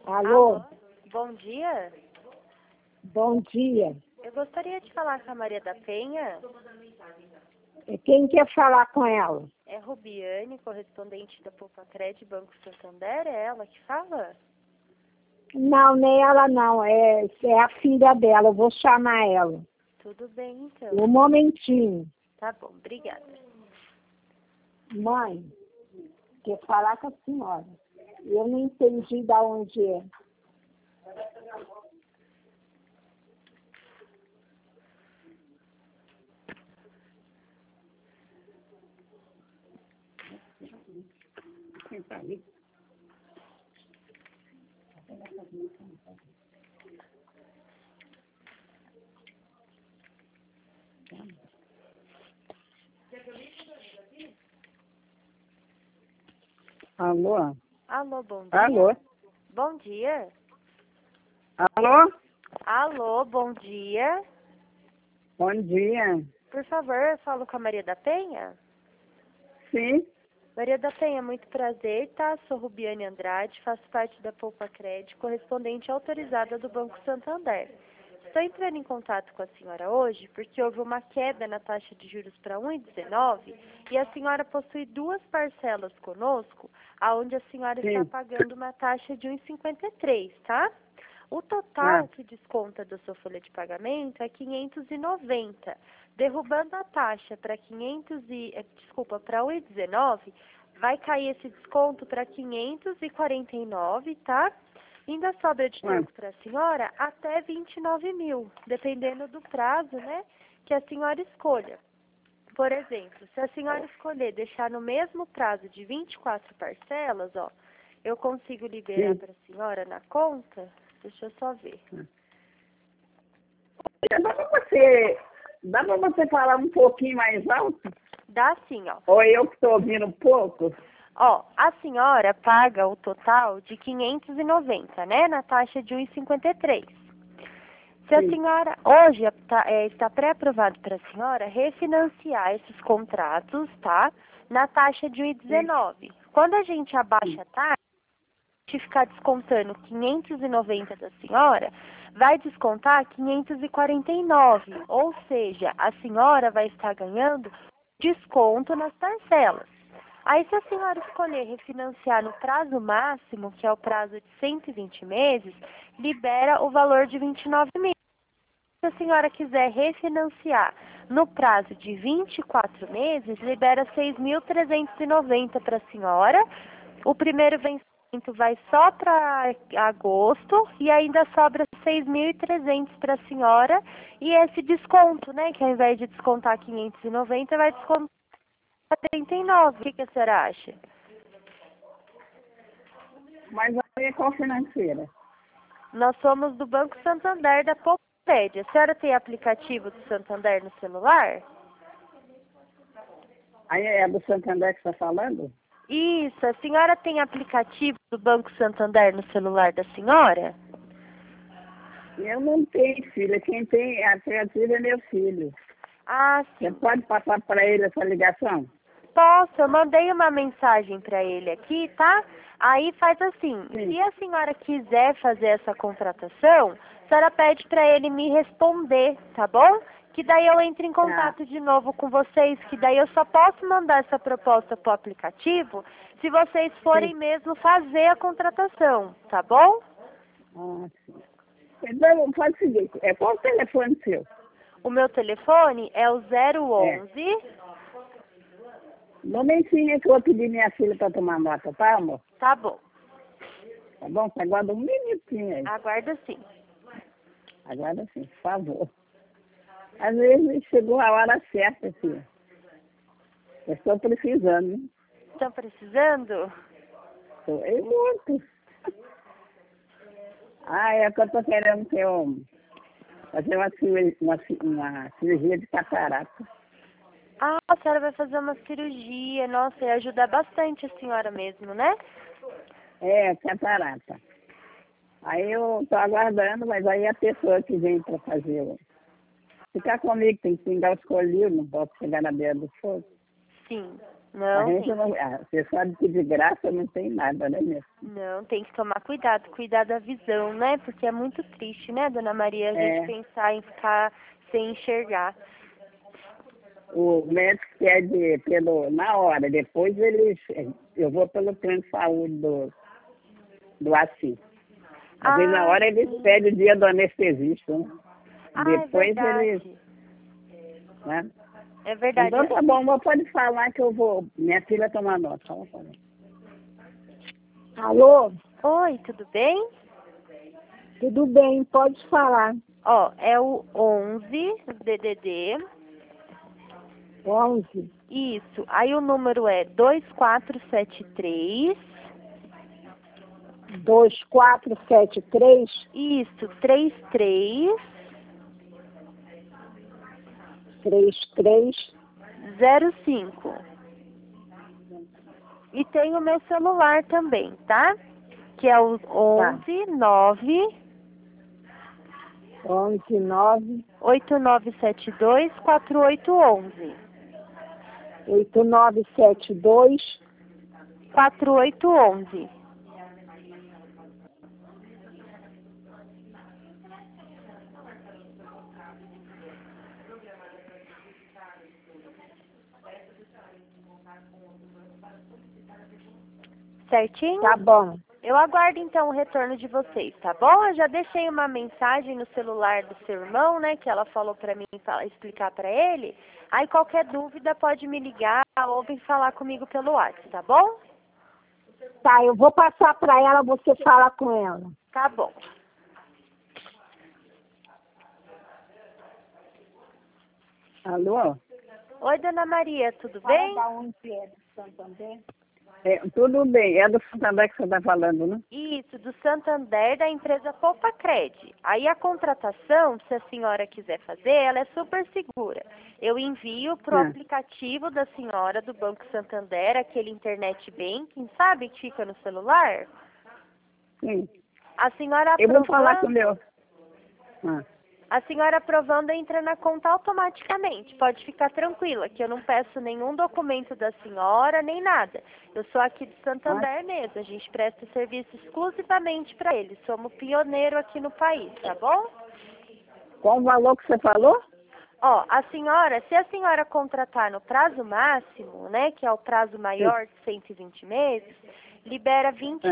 Alô? Alô, bom dia. Bom dia. Eu gostaria de falar com a Maria da Penha. Quem quer falar com ela? É Rubiane, correspondente da Poupa-Cred Banco Santander, é ela que fala? Não, nem ela não. É a filha dela. Eu vou chamar ela. Tudo bem, então. Um momentinho. Tá bom, obrigada. Mãe, quer falar com a senhora. Eu não entendi de onde é. Alô? Alô, bom dia. Alô? Bom dia. Alô? Alô, bom dia. Bom dia. Por favor, eu falo com a Maria da Penha? Sim? Maria da Penha, muito prazer, tá? Sou Rubiane Andrade, faço parte da Poupa-Cred, correspondente autorizada do Banco Santander. Estou entrando em contato com a senhora hoje porque houve uma queda na taxa de juros para 1,19 e a senhora possui duas parcelas conosco, aonde a senhora está pagando uma taxa de 1,53, tá? O total que desconta da sua folha de pagamento é 590. Derrubando a taxa para para 1,19, vai cair esse desconto para 549, tá? Ainda sobra de tempo para a senhora até 29 mil, dependendo do prazo, né, que a senhora escolha. Por exemplo, se a senhora escolher deixar no mesmo prazo de 24 parcelas, ó, eu consigo liberar para a senhora na conta. Deixa eu só ver. Dá pra você falar um pouquinho mais alto? Dá sim, ó. Ou eu que estou ouvindo pouco? Ó, a senhora paga o total de 590, né, na taxa de 1,53. Se a senhora, hoje está pré-aprovado para a senhora refinanciar esses contratos, tá, na taxa de 1,19. Quando a gente abaixa a taxa, de ficar descontando 590 da senhora, vai descontar 549, ou seja, a senhora vai estar ganhando desconto nas parcelas. Aí, se a senhora escolher refinanciar no prazo máximo, que é o prazo de 120 meses, libera o valor de 29 mil. Se a senhora quiser refinanciar no prazo de 24 meses, libera 6.390 para a senhora. O primeiro vencimento vai só para agosto e ainda sobra 6.300 para a senhora. E esse desconto, né, que ao invés de descontar 590, vai descontar 39. O que a senhora acha? Mas aí é qual financeira? Nós somos do Banco Santander da Poupa-Cred. A senhora tem aplicativo do Santander no celular? Aí é do Santander que está falando? Isso, a senhora tem aplicativo do Banco Santander no celular da senhora? Eu não tenho filha. Quem tem aplicativo é meu filho. Ah, sim. Você pode passar para ele essa ligação? Posso, eu mandei uma mensagem para ele aqui, tá? Aí faz assim, se a senhora quiser fazer essa contratação, a senhora pede para ele me responder, tá bom? Que daí eu entro em contato de novo com vocês, que daí eu só posso mandar essa proposta pro aplicativo se vocês forem mesmo fazer a contratação, tá bom? Ah, sim. Então, pode seguir. Qual o telefone seu? O meu telefone é o 011... Um momentinho que eu vou pedir minha filha para tomar nota, tá, amor? Tá bom. Tá bom? Você aguarda um minutinho aí. Aguarda sim. Aguarda sim, por favor. Às vezes chegou a hora certa, filha. Eu estou precisando, hein? Estão precisando? Estou muito. Ah, é que eu estou querendo fazer uma cirurgia de catarata. Ah, a senhora vai fazer uma cirurgia. Nossa, ia ajudar bastante a senhora mesmo, né? É, catarata. Aí eu estou aguardando, mas aí a pessoa que vem para fazer... Ficar comigo, tem que pingar os colírios, não posso chegar na beira do fogo. Sim. A Não, gente tem, não, você sabe que de graça não tem nada, né, minha filha? não, tem que tomar cuidado, cuidar da visão, né? Porque é muito triste, né, dona Maria, a gente pensar em ficar sem enxergar. O médico pede na hora, depois eu vou pelo plano de saúde do Assis. Às vezes na hora eles Sim. pedem o dia do anestesista, né? Depois é verdade. eles, né? É verdade. Então tá bom, mas pode falar que eu vou. Minha filha toma nota. Fala pra mim. Alô? Oi, tudo bem? Tudo bem, pode falar. Ó, é o 11 DDD. 11 Isso. Aí o número é 2473. 2473 Isso, 33 33 05. E tem o meu celular também, tá? Que é o 11 9 11 9 8972 4811. 8972 4811. Certinho? Tá bom. Eu aguardo então o retorno de vocês, tá bom? Eu já deixei uma mensagem no celular do seu irmão, né, que ela falou pra mim explicar pra ele. Aí qualquer dúvida pode me ligar ou vir falar comigo pelo WhatsApp, tá bom? Tá, eu vou passar para ela, você fala com ela. Tá bom. Alô? Oi, dona Maria, tudo bem? Da onde é? Do Santander? Tudo bem, é do Santander que você está falando, né? Isso, do Santander, da empresa Poupa Cred. Aí a contratação, se a senhora quiser fazer, ela é super segura. Eu envio pro aplicativo da senhora do Banco Santander, aquele internet banking, sabe, que fica no celular? Sim. A senhora Eu vou falar com o aprovando, meu. a senhora aprovando entra na conta automaticamente. Pode ficar tranquila, que eu não peço nenhum documento da senhora, nem nada. Eu sou aqui de Santander mesmo, a gente presta serviço exclusivamente para eles. Somos pioneiro aqui no país, tá bom? Qual o valor que você falou? Ó, a senhora, se a senhora contratar no prazo máximo, né, que é o prazo maior de 120 meses, libera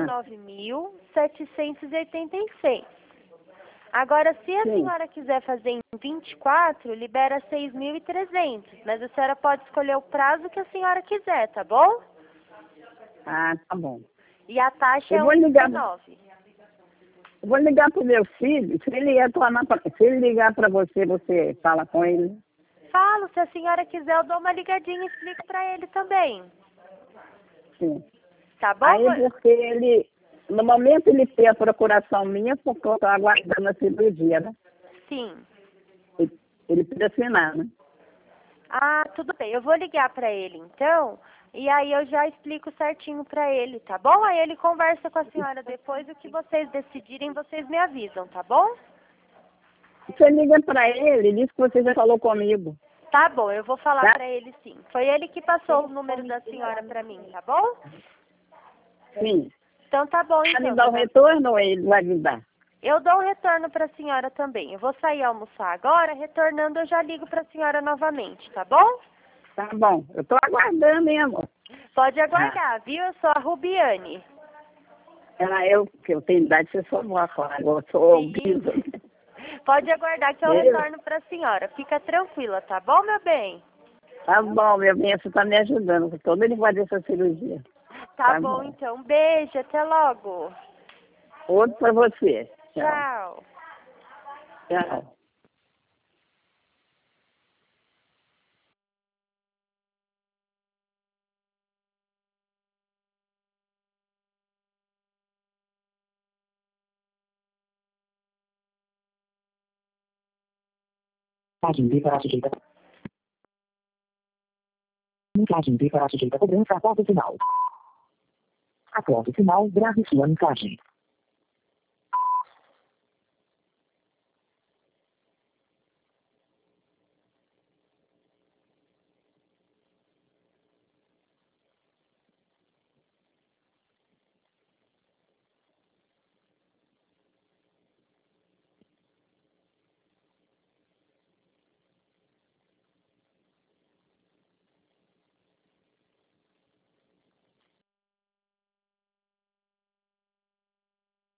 29.786. Agora, se a senhora quiser fazer em 24, libera 6.300. Mas a senhora pode escolher o prazo que a senhora quiser, tá bom? Ah, tá bom. E a taxa é Eu vou ligar. 1,19. Eu vou ligar pro meu filho. Se ele ligar para você, você fala com ele. Falo, se a senhora quiser, eu dou uma ligadinha e explico pra ele também. Sim. Tá bom? Aí porque no momento ele tem a procuração minha, porque eu estou aguardando a cirurgia, né? Sim. Ele precisa assinar, né? Ah, tudo bem. Eu vou ligar pra ele, então, e aí eu já explico certinho pra ele, tá bom? Aí ele conversa com a senhora depois, o que vocês decidirem, vocês me avisam, tá bom? Você liga para ele, diz que você já falou comigo. Tá bom, eu vou falar Tá? pra ele sim. Foi ele que passou o número da senhora pra mim, tá bom? Sim. Então tá bom, Vai então. me dar o retorno ou ele vai me dar? Eu dou um retorno pra senhora também. Eu vou sair almoçar agora, retornando eu já ligo pra senhora novamente, tá bom? Tá bom. Eu estou aguardando, hein, amor? Pode aguardar, viu? Eu sou a Rubiane. Que eu tenho idade, você sou vó, agora eu sou Sim. bisa. Pode aguardar que eu retorno pra senhora. Fica tranquila, tá bom, meu bem? Tá bom, meu bem, você está me ajudando. Estou doido de fazer essa cirurgia. Tá bom, então. Um beijo, até logo. Outro para você. Tchau. Tchau. Mensagem B para a sujeita. Mensagem B para a sujeita cobrança após o sinal. Após o sinal, grave sua mensagem.